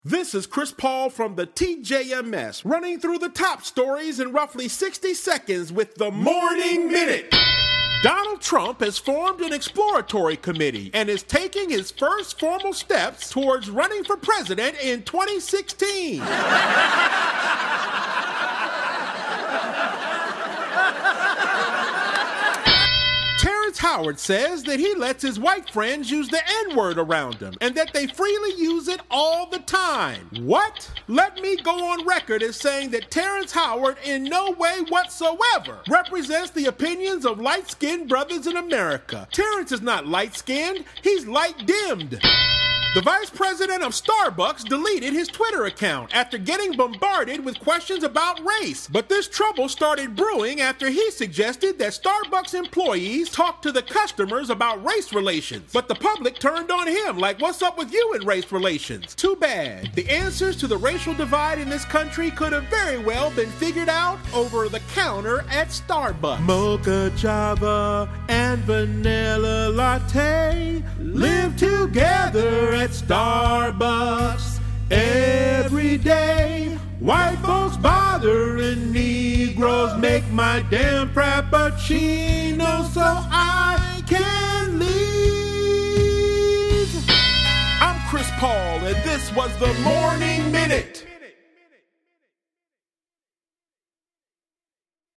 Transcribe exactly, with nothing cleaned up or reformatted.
This is Chris Paul from the T J M S, running through the top stories in roughly sixty seconds with the Morning Minute. Donald Trump has formed an exploratory committee and is taking his first formal steps towards running for president in twenty sixteen. Howard says that he lets his white friends use the N-word around him and that they freely use it all the time. What? Let me go on record as saying that Terrence Howard in no way whatsoever represents the opinions of light-skinned brothers in America. Terrence is not light-skinned, he's light-dimmed. The vice president of Starbucks deleted his Twitter account after getting bombarded with questions about race. But this trouble started brewing after he suggested that Starbucks employees talk to the customers about race relations. But the public turned on him like, what's up with you in race relations? Too bad. The answers to the racial divide in this country could have very well been figured out over the counter at Starbucks. Mocha Java and vanilla latte live together at Starbucks every day. White folks bothering Negroes make my damn frappuccino so I can leave. I'm Chris Paul, and this was the Morning Minute.